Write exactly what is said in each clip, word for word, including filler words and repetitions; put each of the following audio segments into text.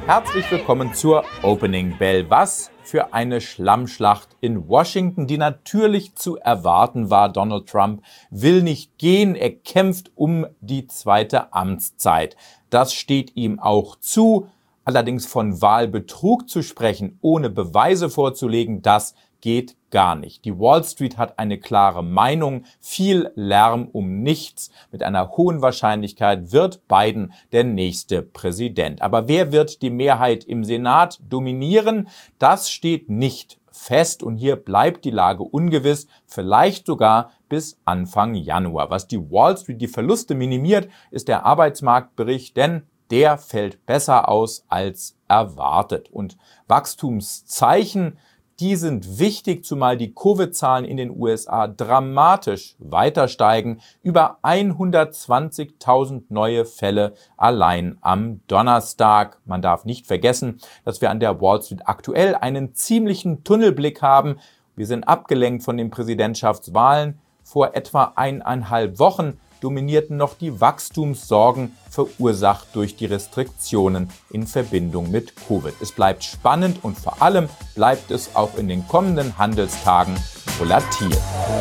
Herzlich willkommen zur Opening Bell. Was für eine Schlammschlacht in Washington, die natürlich zu erwarten war. Donald Trump will nicht gehen, er kämpft um die zweite Amtszeit. Das steht ihm auch zu. Allerdings von Wahlbetrug zu sprechen, ohne Beweise vorzulegen, das geht gar nicht. Die Wall Street hat eine klare Meinung, viel Lärm um nichts. Mit einer hohen Wahrscheinlichkeit wird Biden der nächste Präsident. Aber wer wird die Mehrheit im Senat dominieren? Das steht nicht fest und hier bleibt die Lage ungewiss, vielleicht sogar bis Anfang Januar. Was die Wall Street die Verluste minimiert, ist der Arbeitsmarktbericht, denn der fällt besser aus als erwartet. Und Wachstumszeichen, die sind wichtig, zumal die Covid-Zahlen in den U S A dramatisch weiter steigen. Über hundertzwanzigtausend neue Fälle allein am Donnerstag. Man darf nicht vergessen, dass wir an der Wall Street aktuell einen ziemlichen Tunnelblick haben. Wir sind abgelenkt von den Präsidentschaftswahlen. Vor etwa eineinhalb Wochen dominierten noch die Wachstumssorgen, verursacht durch die Restriktionen in Verbindung mit Covid. Es bleibt spannend und vor allem bleibt es auch in den kommenden Handelstagen volatil.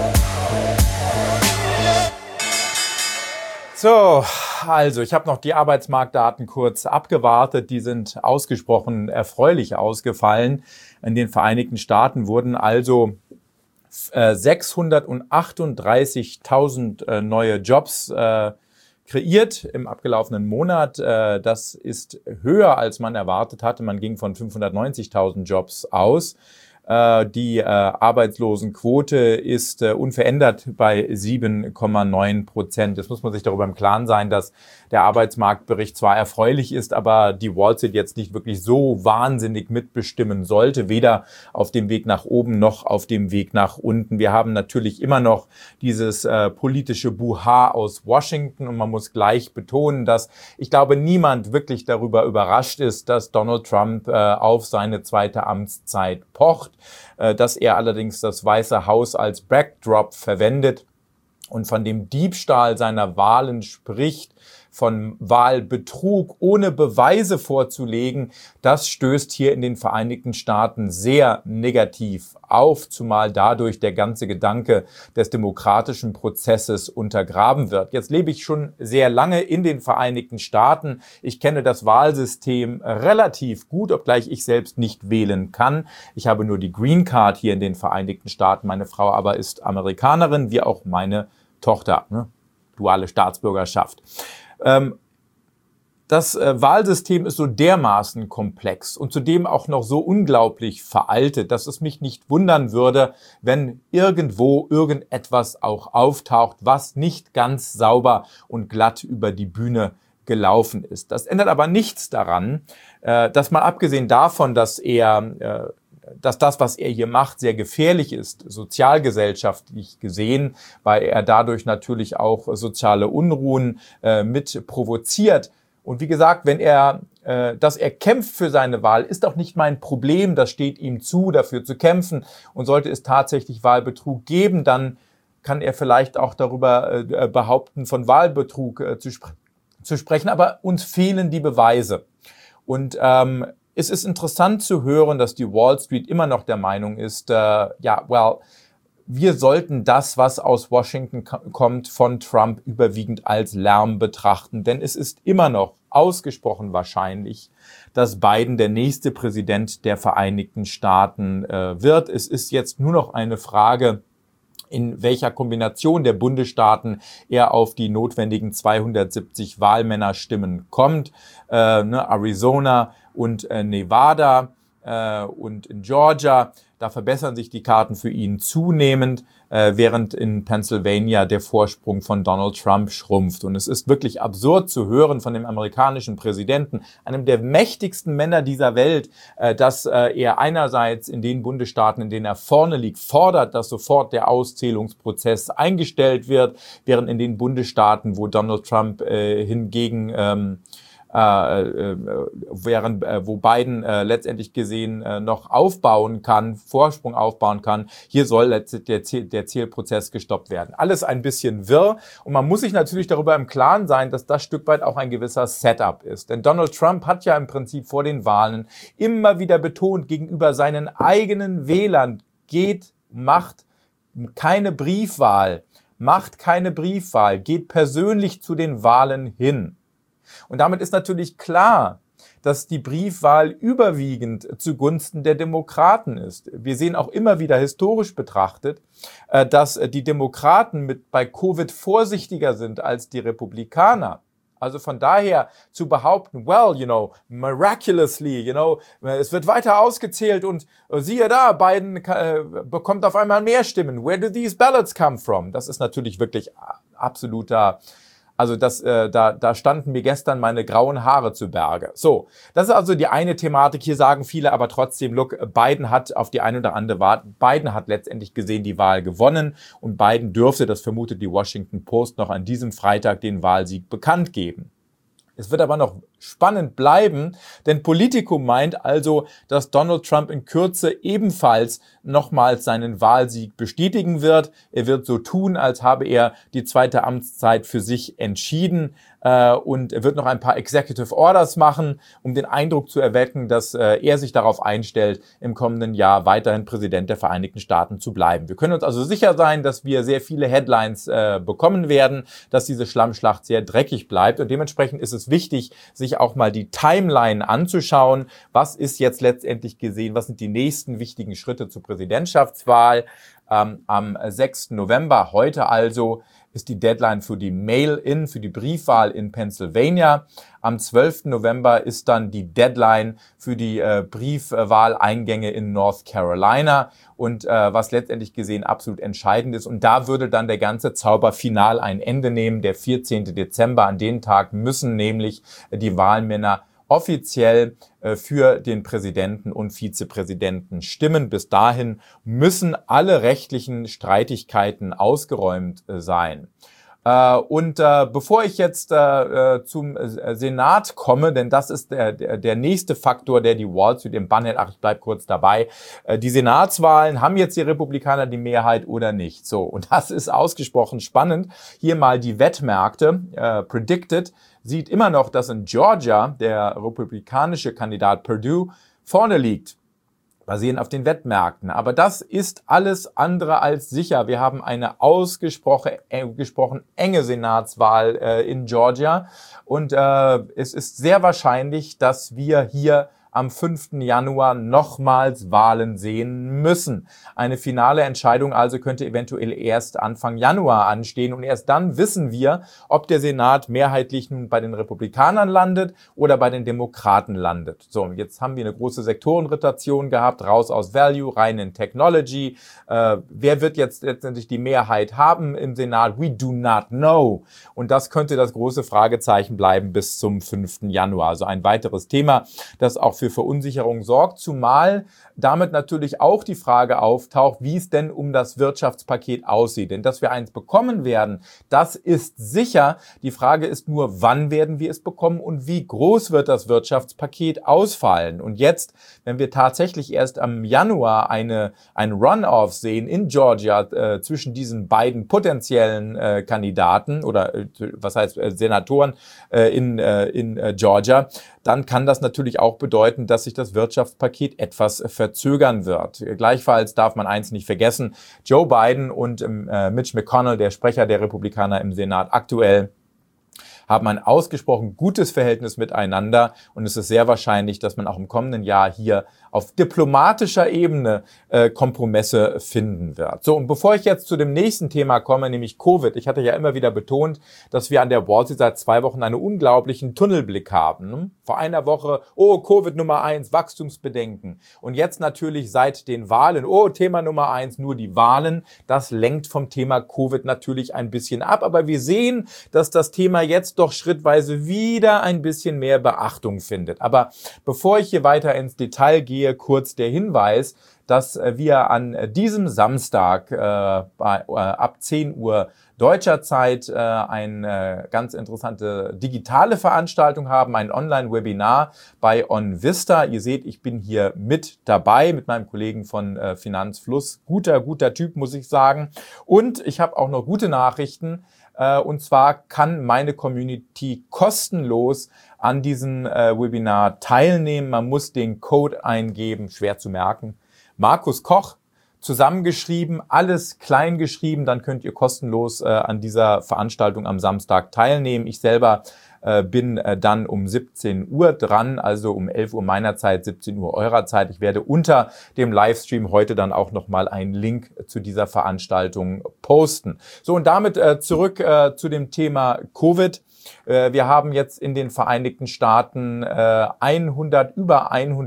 So, also ich habe noch die Arbeitsmarktdaten kurz abgewartet. Die sind ausgesprochen erfreulich ausgefallen. In den Vereinigten Staaten wurden also sechshundertachtunddreißigtausend äh, neue Jobs äh, kreiert im abgelaufenen Monat. Äh, das ist höher, als man erwartet hatte. Man ging von fünfhundertneunzigtausend Jobs aus. Äh, die äh, Arbeitslosenquote ist äh, unverändert bei sieben Komma neun Prozent. Jetzt muss man sich darüber im Klaren sein, dass der Arbeitsmarktbericht zwar erfreulich ist, aber die Wall Street jetzt nicht wirklich so wahnsinnig mitbestimmen sollte, weder auf dem Weg nach oben noch auf dem Weg nach unten. Wir haben natürlich immer noch dieses äh, politische Buhah aus Washington und man muss gleich betonen, dass ich glaube, niemand wirklich darüber überrascht ist, dass Donald Trump äh, auf seine zweite Amtszeit pocht, äh, dass er allerdings das Weiße Haus als Backdrop verwendet und von dem Diebstahl seiner Wahlen spricht, von Wahlbetrug ohne Beweise vorzulegen, das stößt hier in den Vereinigten Staaten sehr negativ auf, zumal dadurch der ganze Gedanke des demokratischen Prozesses untergraben wird. Jetzt lebe ich schon sehr lange in den Vereinigten Staaten. Ich kenne das Wahlsystem relativ gut, obgleich ich selbst nicht wählen kann. Ich habe nur die Green Card hier in den Vereinigten Staaten. Meine Frau aber ist Amerikanerin, wie auch meine Tochter, ne? Duale Staatsbürgerschaft. Das Wahlsystem ist so dermaßen komplex und zudem auch noch so unglaublich veraltet, dass es mich nicht wundern würde, wenn irgendwo irgendetwas auch auftaucht, was nicht ganz sauber und glatt über die Bühne gelaufen ist. Das ändert aber nichts daran, dass mal abgesehen davon, dass er dass das, was er hier macht, sehr gefährlich ist, sozialgesellschaftlich gesehen, weil er dadurch natürlich auch soziale Unruhen äh, mit provoziert. Und wie gesagt, wenn er, äh, dass er kämpft für seine Wahl, ist auch nicht mein Problem. Das steht ihm zu, dafür zu kämpfen. Und sollte es tatsächlich Wahlbetrug geben, dann kann er vielleicht auch darüber äh, behaupten, von Wahlbetrug äh, zu, spre- zu sprechen. Aber uns fehlen die Beweise. Und ähm, es ist interessant zu hören, dass die Wall Street immer noch der Meinung ist, äh, ja, well, wir sollten das, was aus Washington k- kommt, von Trump überwiegend als Lärm betrachten. Denn es ist immer noch ausgesprochen wahrscheinlich, dass Biden der nächste Präsident der Vereinigten Staaten äh, wird. Es ist jetzt nur noch eine Frage, in welcher Kombination der Bundesstaaten er auf die notwendigen zweihundertsiebzig Wahlmännerstimmen kommt. Äh, ne, Arizona und äh, Nevada äh, und in Georgia, da verbessern sich die Karten für ihn zunehmend, äh, während in Pennsylvania der Vorsprung von Donald Trump schrumpft. Und es ist wirklich absurd zu hören von dem amerikanischen Präsidenten, einem der mächtigsten Männer dieser Welt, äh, dass äh, er einerseits in den Bundesstaaten, in denen er vorne liegt, fordert, dass sofort der Auszählungsprozess eingestellt wird, während in den Bundesstaaten, wo Donald Trump äh, hingegen ähm, äh, äh, während, äh, wo Biden äh, letztendlich gesehen äh, noch aufbauen kann, Vorsprung aufbauen kann. Hier soll letztendlich der, Ziel, der Zielprozess gestoppt werden. Alles ein bisschen wirr und man muss sich natürlich darüber im Klaren sein, dass das Stück weit auch ein gewisser Setup ist. Denn Donald Trump hat ja im Prinzip vor den Wahlen immer wieder betont gegenüber seinen eigenen Wählern, geht, macht keine Briefwahl, macht keine Briefwahl, geht persönlich zu den Wahlen hin. Und damit ist natürlich klar, dass die Briefwahl überwiegend zugunsten der Demokraten ist. Wir sehen auch immer wieder historisch betrachtet, dass die Demokraten mit bei Covid vorsichtiger sind als die Republikaner. Also von daher zu behaupten, well, you know, miraculously, you know, es wird weiter ausgezählt und siehe da, Biden äh, bekommt auf einmal mehr Stimmen. Where do these ballots come from? Das ist natürlich wirklich absoluter, also das, äh, da, da standen mir gestern meine grauen Haare zu Berge. So, das ist also die eine Thematik. Hier sagen viele aber trotzdem, look, Biden hat auf die eine oder andere Wahl, Biden hat letztendlich gesehen die Wahl gewonnen und Biden dürfte, das vermutet die Washington Post, noch an diesem Freitag den Wahlsieg bekannt geben. Es wird aber noch spannend bleiben, denn Politico meint also, dass Donald Trump in Kürze ebenfalls nochmals seinen Wahlsieg bestätigen wird. Er wird so tun, als habe er die zweite Amtszeit für sich entschieden äh, und er wird noch ein paar Executive Orders machen, um den Eindruck zu erwecken, dass äh, er sich darauf einstellt, im kommenden Jahr weiterhin Präsident der Vereinigten Staaten zu bleiben. Wir können uns also sicher sein, dass wir sehr viele Headlines äh, bekommen werden, dass diese Schlammschlacht sehr dreckig bleibt und dementsprechend ist es wichtig, sich auch mal die Timeline anzuschauen. Was ist jetzt letztendlich gesehen? Was sind die nächsten wichtigen Schritte zur Präsidentschaftswahl? Ähm, am sechsten November, heute also, ist die Deadline für die Mail-in, für die Briefwahl in Pennsylvania. Am zwölften November ist dann die Deadline für die äh, Briefwahleingänge in North Carolina und äh, was letztendlich gesehen absolut entscheidend ist. Und da würde dann der ganze Zauber final ein Ende nehmen. Der vierzehnten Dezember, an den Tag müssen nämlich die Wahlmänner offiziell äh, für den Präsidenten und Vizepräsidenten stimmen. Bis dahin müssen alle rechtlichen Streitigkeiten ausgeräumt äh, sein. Äh, und äh, bevor ich jetzt äh, zum äh, Senat komme, denn das ist der, der, der nächste Faktor, der die Wall Street im Bann hält, ach, ich bleib kurz dabei, äh, die Senatswahlen, haben jetzt die Republikaner die Mehrheit oder nicht? So, und das ist ausgesprochen spannend. Hier mal die Wettmärkte, äh, predicted, sieht immer noch, dass in Georgia der republikanische Kandidat Perdue vorne liegt, basierend auf den Wettmärkten. Aber das ist alles andere als sicher. Wir haben eine ausgesprochen äh, gesprochen enge Senatswahl äh, in Georgia und äh, es ist sehr wahrscheinlich, dass wir hier am fünften Januar nochmals Wahlen sehen müssen. Eine finale Entscheidung also könnte eventuell erst Anfang Januar anstehen und erst dann wissen wir, ob der Senat mehrheitlich nun bei den Republikanern landet oder bei den Demokraten landet. So, jetzt haben wir eine große Sektorenrotation gehabt, raus aus Value, rein in Technology. Äh, wer wird jetzt letztendlich die Mehrheit haben im Senat? We do not know. Und das könnte das große Fragezeichen bleiben bis zum fünften Januar. Also ein weiteres Thema, das auch für Verunsicherung sorgt, zumal damit natürlich auch die Frage auftaucht, wie es denn um das Wirtschaftspaket aussieht. Denn dass wir eins bekommen werden, das ist sicher. Die Frage ist nur, wann werden wir es bekommen und wie groß wird das Wirtschaftspaket ausfallen. Und jetzt, wenn wir tatsächlich erst am Januar eine ein Runoff sehen in Georgia äh, zwischen diesen beiden potenziellen äh, Kandidaten oder äh, was heißt äh, Senatoren äh, in, äh, in äh, Georgia, dann kann das natürlich auch bedeuten, dass sich das Wirtschaftspaket etwas verzögern wird. Gleichfalls darf man eins nicht vergessen, Joe Biden und äh, Mitch McConnell, der Sprecher der Republikaner im Senat aktuell, haben ein ausgesprochen gutes Verhältnis miteinander und es ist sehr wahrscheinlich, dass man auch im kommenden Jahr hier auf diplomatischer Ebene äh, Kompromisse finden wird. So, und bevor ich jetzt zu dem nächsten Thema komme, nämlich Covid, ich hatte ja immer wieder betont, dass wir an der Wall Street seit zwei Wochen einen unglaublichen Tunnelblick haben. Vor einer Woche, oh, Covid Nummer eins, Wachstumsbedenken. Und jetzt natürlich seit den Wahlen, oh, Thema Nummer eins, nur die Wahlen. Das lenkt vom Thema Covid natürlich ein bisschen ab. Aber wir sehen, dass das Thema jetzt doch schrittweise wieder ein bisschen mehr Beachtung findet. Aber bevor ich hier weiter ins Detail gehe, kurz der Hinweis, dass wir an diesem Samstag äh, bei, äh, ab zehn Uhr deutscher Zeit äh, eine ganz interessante digitale Veranstaltung haben, ein Online-Webinar bei OnVista. Ihr seht, ich bin hier mit dabei mit meinem Kollegen von äh, Finanzfluss. Guter, guter Typ, muss ich sagen. Und ich habe auch noch gute Nachrichten. Äh, und zwar kann meine Community kostenlos an diesem äh, Webinar teilnehmen. Man muss den Code eingeben, schwer zu merken. Markus Koch, zusammengeschrieben, alles klein geschrieben, dann könnt ihr kostenlos äh, an dieser Veranstaltung am Samstag teilnehmen. Ich selber äh, bin äh, dann um siebzehn Uhr dran, also um elf Uhr meiner Zeit, siebzehn Uhr eurer Zeit. Ich werde unter dem Livestream heute dann auch nochmal einen Link zu dieser Veranstaltung posten. So, und damit äh, zurück äh, zu dem Thema Covid. Wir haben jetzt in den Vereinigten Staaten äh, hundert, über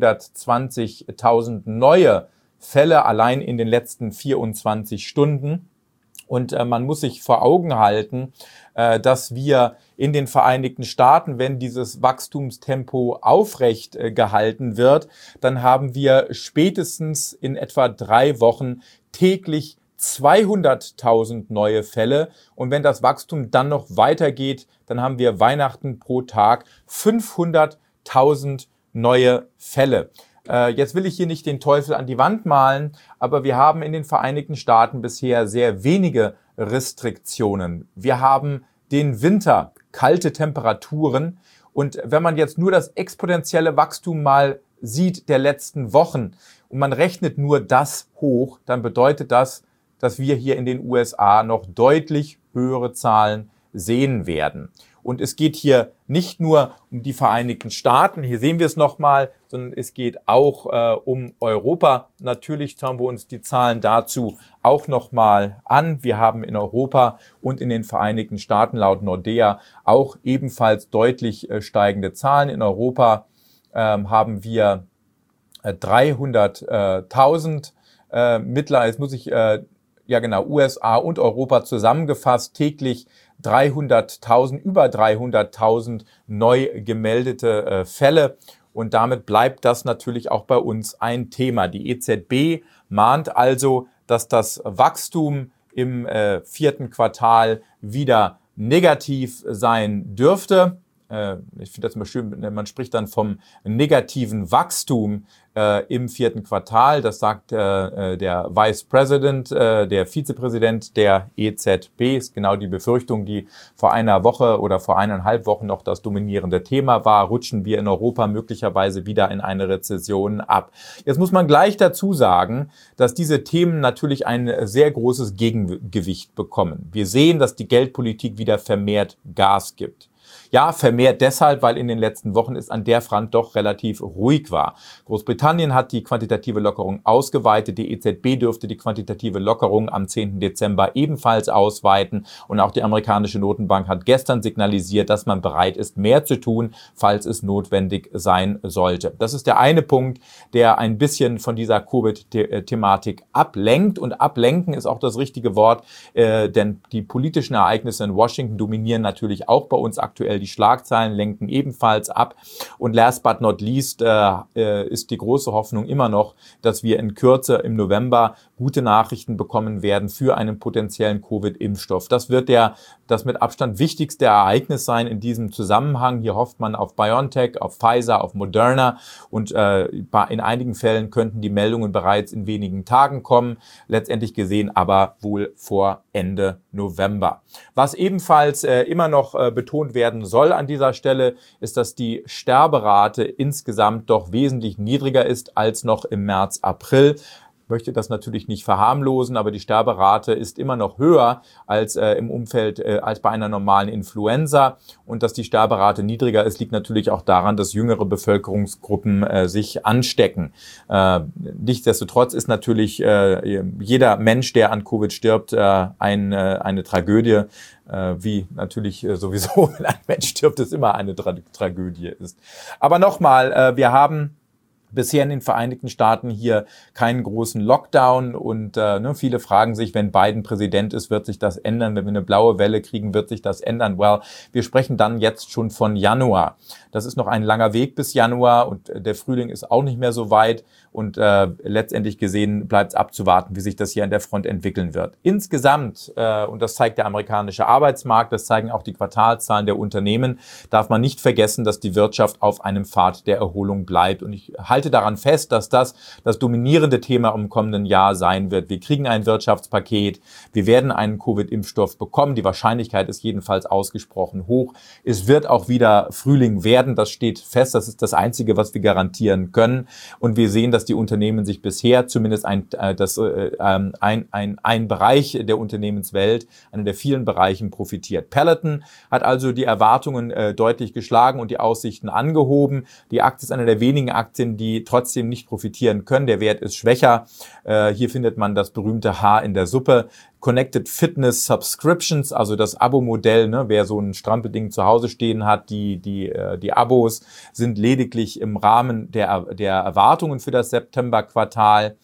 hundertzwanzigtausend neue Fälle allein in den letzten vierundzwanzig Stunden. Und äh, man muss sich vor Augen halten, äh, dass wir in den Vereinigten Staaten, wenn dieses Wachstumstempo aufrecht äh, gehalten wird, dann haben wir spätestens in etwa drei Wochen täglich zweihunderttausend neue Fälle. Und wenn das Wachstum dann noch weitergeht, dann haben wir Weihnachten pro Tag fünfhunderttausend neue Fälle. Äh, jetzt will ich hier nicht den Teufel an die Wand malen, aber wir haben in den Vereinigten Staaten bisher sehr wenige Restriktionen. Wir haben den Winter, kalte Temperaturen. Und wenn man jetzt nur das exponentielle Wachstum mal sieht der letzten Wochen und man rechnet nur das hoch, dann bedeutet das, dass wir hier in den U S A noch deutlich höhere Zahlen sehen werden. Und es geht hier nicht nur um die Vereinigten Staaten, hier sehen wir es nochmal, sondern es geht auch äh, um Europa. Natürlich schauen wir uns die Zahlen dazu auch nochmal an. Wir haben in Europa und in den Vereinigten Staaten laut Nordea auch ebenfalls deutlich äh, steigende Zahlen. In Europa ähm, haben wir äh, dreihunderttausend äh, mittlerweile, jetzt muss ich, äh, ja genau, U S A und Europa zusammengefasst, täglich dreihunderttausend, über dreihunderttausend neu gemeldete äh, Fälle. Und damit bleibt das natürlich auch bei uns ein Thema. Die E Z B mahnt also, dass das Wachstum im äh, vierten Quartal wieder negativ sein dürfte. Äh, ich finde das immer schön, man spricht dann vom negativen Wachstum äh, im vierten Quartal. Das sagt äh, der Vice President, äh, der Vizepräsident der E Z B. Ist genau die Befürchtung, die vor einer Woche oder vor eineinhalb Wochen noch das dominierende Thema war. Rutschen wir in Europa möglicherweise wieder in eine Rezession ab. Jetzt muss man gleich dazu sagen, dass diese Themen natürlich ein sehr großes Gegengewicht bekommen. Wir sehen, dass die Geldpolitik wieder vermehrt Gas gibt. Ja, vermehrt deshalb, weil in den letzten Wochen es an der Front doch relativ ruhig war. Großbritannien hat die quantitative Lockerung ausgeweitet. Die E Z B dürfte die quantitative Lockerung am zehnten Dezember ebenfalls ausweiten. Und auch die amerikanische Notenbank hat gestern signalisiert, dass man bereit ist, mehr zu tun, falls es notwendig sein sollte. Das ist der eine Punkt, der ein bisschen von dieser Covid-Thematik ablenkt. Und ablenken ist auch das richtige Wort, äh, denn die politischen Ereignisse in Washington dominieren natürlich auch bei uns aktuell. Die Schlagzeilen lenken ebenfalls ab. Und last but not least äh, ist die große Hoffnung immer noch, dass wir in Kürze im November gute Nachrichten bekommen werden für einen potenziellen Covid-Impfstoff. Das wird der das mit Abstand wichtigste Ereignis sein in diesem Zusammenhang. Hier hofft man auf BioNTech, auf Pfizer, auf Moderna und äh, in einigen Fällen könnten die Meldungen bereits in wenigen Tagen kommen. Letztendlich gesehen aber wohl vor Ende November. Was ebenfalls äh, immer noch äh, betont werden soll an dieser Stelle, ist, dass die Sterberate insgesamt doch wesentlich niedriger ist als noch im März, April. Ich möchte das natürlich nicht verharmlosen, aber die Sterberate ist immer noch höher als äh, im Umfeld, äh, als bei einer normalen Influenza. Und dass die Sterberate niedriger ist, liegt natürlich auch daran, dass jüngere Bevölkerungsgruppen äh, sich anstecken. Äh, nichtsdestotrotz ist natürlich äh, jeder Mensch, der an Covid stirbt, äh, ein, äh, eine Tragödie. Äh, wie natürlich äh, sowieso, wenn ein Mensch stirbt, es immer eine Tra- Tragödie ist. Aber nochmal, äh, wir haben bisher in den Vereinigten Staaten hier keinen großen Lockdown und äh, ne, viele fragen sich, wenn Biden Präsident ist, wird sich das ändern? Wenn wir eine blaue Welle kriegen, wird sich das ändern? Well, wir sprechen dann jetzt schon von Januar. Das ist noch ein langer Weg bis Januar und der Frühling ist auch nicht mehr so weit und äh, letztendlich gesehen bleibt es abzuwarten, wie sich das hier an der Front entwickeln wird. Insgesamt, äh, und das zeigt der amerikanische Arbeitsmarkt, das zeigen auch die Quartalszahlen der Unternehmen, darf man nicht vergessen, dass die Wirtschaft auf einem Pfad der Erholung bleibt und ich halte daran fest, dass das das dominierende Thema im kommenden Jahr sein wird. Wir kriegen ein Wirtschaftspaket, wir werden einen Covid-Impfstoff bekommen. Die Wahrscheinlichkeit ist jedenfalls ausgesprochen hoch. Es wird auch wieder Frühling werden, das steht fest. Das ist das Einzige, was wir garantieren können. Und wir sehen, dass die Unternehmen sich bisher, zumindest ein, äh, das, äh, ein, ein, ein Bereich der Unternehmenswelt, einer der vielen Bereichen profitiert. Peloton hat also die Erwartungen äh, deutlich geschlagen und die Aussichten angehoben. Die Aktie ist eine der wenigen Aktien, die trotzdem nicht profitieren können. Der Wert ist schwächer. Äh, hier findet man das berühmte Haar in der Suppe. Connected Fitness Subscriptions, also das Abo-Modell, ne, wer so ein Strampelding zu Hause stehen hat, die die äh, die Abos sind lediglich im Rahmen der der Erwartungen für das September-Quartal.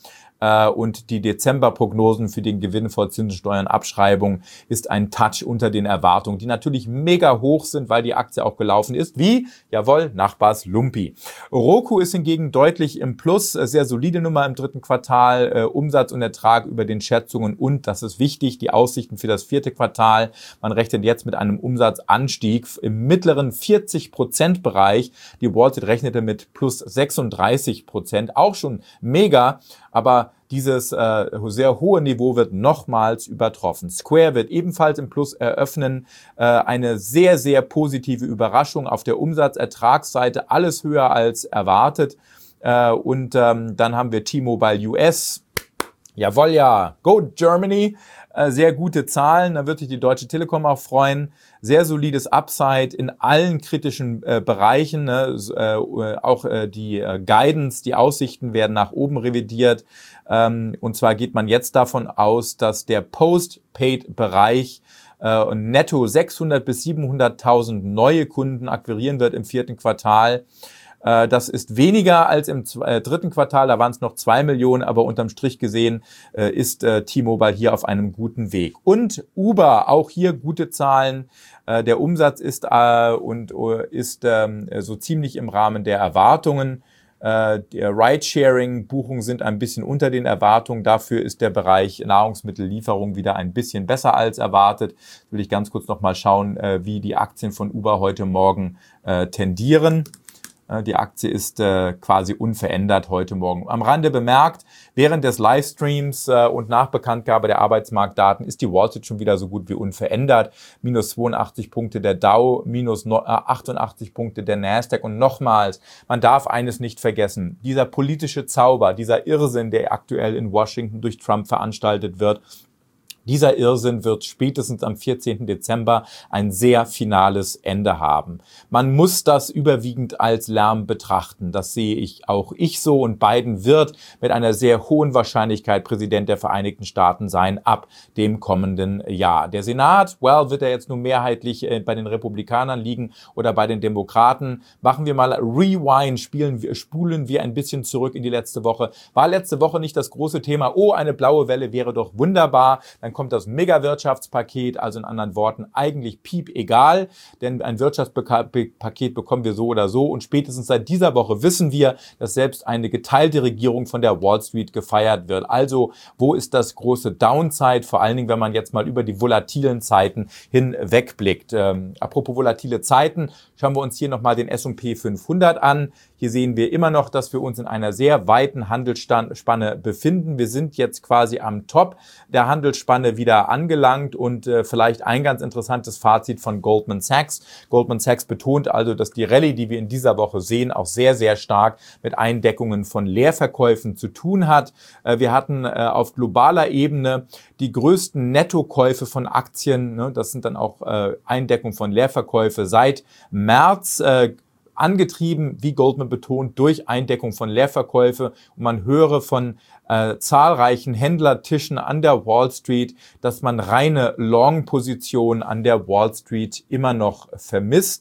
Und die Dezember-Prognosen für den Gewinn vor Zinsensteuern Abschreibung ist ein Touch unter den Erwartungen, die natürlich mega hoch sind, weil die Aktie auch gelaufen ist, wie, jawohl, Nachbars Lumpi. Roku ist hingegen deutlich im Plus, sehr solide Nummer im dritten Quartal, äh, Umsatz und Ertrag über den Schätzungen und, das ist wichtig, die Aussichten für das vierte Quartal. Man rechnet jetzt mit einem Umsatzanstieg im mittleren vierzig Prozent Bereich. Die Wall Street rechnete mit plus sechsunddreißig Prozent, auch schon mega, aber dieses äh, sehr hohe Niveau wird nochmals übertroffen. Square wird ebenfalls im Plus eröffnen. Äh, eine sehr, sehr positive Überraschung auf der Umsatzertragsseite. Alles höher als erwartet. Äh, und ähm, dann haben wir T-Mobile U S. Jawohl, ja. Go Germany. Äh, sehr gute Zahlen. Da wird sich die Deutsche Telekom auch freuen. Sehr solides Upside in allen kritischen äh, Bereichen. Ne? Äh, auch äh, die äh, Guidance, die Aussichten werden nach oben revidiert. Ähm, und zwar geht man jetzt davon aus, dass der Post-Paid-Bereich äh, netto sechshundert bis siebenhunderttausend neue Kunden akquirieren wird im vierten Quartal. Das ist weniger als im dritten Quartal, da waren es noch zwei Millionen, aber unterm Strich gesehen ist T-Mobile hier auf einem guten Weg. Und Uber, auch hier gute Zahlen. Der Umsatz ist und ist so ziemlich im Rahmen der Erwartungen. Die Ride-Sharing-Buchungen sind ein bisschen unter den Erwartungen. Dafür ist der Bereich Nahrungsmittellieferung wieder ein bisschen besser als erwartet. Jetzt will ich ganz kurz noch mal schauen, wie die Aktien von Uber heute Morgen tendieren. Die Aktie ist äh, quasi unverändert heute Morgen. Am Rande bemerkt, während des Livestreams äh, und nach Bekanntgabe der Arbeitsmarktdaten ist die Wall Street schon wieder so gut wie unverändert. Minus zweiundachtzig Punkte der Dow, minus achtundachtzig Punkte der Nasdaq. Und nochmals, man darf eines nicht vergessen. Dieser politische Zauber, dieser Irrsinn, der aktuell in Washington durch Trump veranstaltet wird, dieser Irrsinn wird spätestens am vierzehnten Dezember ein sehr finales Ende haben. Man muss das überwiegend als Lärm betrachten. Das sehe ich auch ich so. Und Biden wird mit einer sehr hohen Wahrscheinlichkeit Präsident der Vereinigten Staaten sein ab dem kommenden Jahr. Der Senat, well, wird er jetzt nur mehrheitlich bei den Republikanern liegen oder bei den Demokraten? Machen wir mal Rewind, spielen wir, spulen wir ein bisschen zurück in die letzte Woche. War letzte Woche nicht das große Thema, oh, eine blaue Welle wäre doch wunderbar. Dann kommt das Mega-Wirtschaftspaket, also in anderen Worten eigentlich piep egal, denn ein Wirtschaftspaket bekommen wir so oder so und spätestens seit dieser Woche wissen wir, dass selbst eine geteilte Regierung von der Wall Street gefeiert wird. Also wo ist das große Downside, vor allen Dingen, wenn man jetzt mal über die volatilen Zeiten hinwegblickt. Ähm, apropos volatile Zeiten, schauen wir uns hier nochmal den S und P fünfhundert an. Hier sehen wir immer noch, dass wir uns in einer sehr weiten Handelsspanne befinden. Wir sind jetzt quasi am Top der Handelsspanne wieder angelangt und äh, vielleicht ein ganz interessantes Fazit von Goldman Sachs. Goldman Sachs betont also, dass die Rallye, die wir in dieser Woche sehen, auch sehr, sehr stark mit Eindeckungen von Leerverkäufen zu tun hat. Äh, wir hatten äh, auf globaler Ebene die größten Nettokäufe von Aktien, ne, das sind dann auch äh, Eindeckung von Leerverkäufe seit März, äh, angetrieben, wie Goldman betont, durch Eindeckung von Leerverkäufe. Und man höre von äh, zahlreichen Händlertischen an der Wall Street, dass man reine Long-Positionen an der Wall Street immer noch vermisst.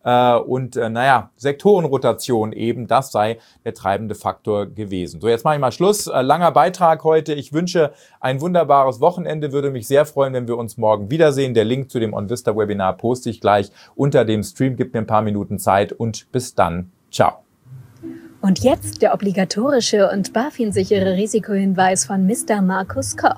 Äh, und äh, naja, Sektorenrotation eben, das sei der treibende Faktor gewesen. So, jetzt mache ich mal Schluss. Äh, langer Beitrag heute. Ich wünsche ein wunderbares Wochenende. Würde mich sehr freuen, wenn wir uns morgen wiedersehen. Der Link zu dem OnVista-Webinar poste ich gleich unter dem Stream. Gibt mir ein paar Minuten Zeit und bis dann. Ciao. Und jetzt der obligatorische und BaFin-sichere Risikohinweis von Mister Markus Koch.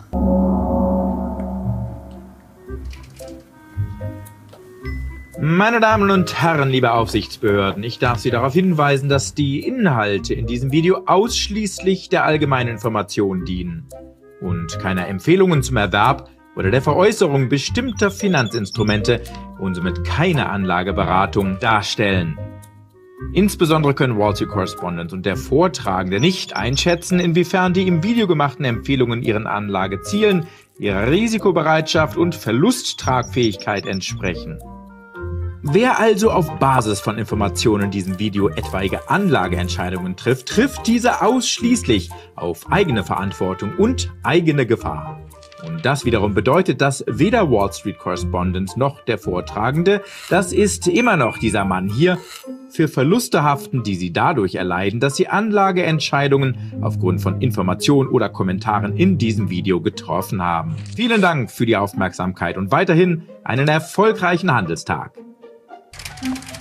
Meine Damen und Herren, liebe Aufsichtsbehörden, ich darf Sie darauf hinweisen, dass die Inhalte in diesem Video ausschließlich der allgemeinen Information dienen und keiner Empfehlungen zum Erwerb oder der Veräußerung bestimmter Finanzinstrumente und somit keine Anlageberatung darstellen. Insbesondere können Wall Street Correspondent und der Vortragende nicht einschätzen, inwiefern die im Video gemachten Empfehlungen ihren Anlagezielen, ihrer Risikobereitschaft und Verlusttragfähigkeit entsprechen. Wer also auf Basis von Informationen in diesem Video etwaige Anlageentscheidungen trifft, trifft diese ausschließlich auf eigene Verantwortung und eigene Gefahr. Und das wiederum bedeutet, dass weder Wall Street Correspondent noch der Vortragende, das ist immer noch dieser Mann hier, für Verluste haften, die sie dadurch erleiden, dass sie Anlageentscheidungen aufgrund von Informationen oder Kommentaren in diesem Video getroffen haben. Vielen Dank für die Aufmerksamkeit und weiterhin einen erfolgreichen Handelstag. Thank you.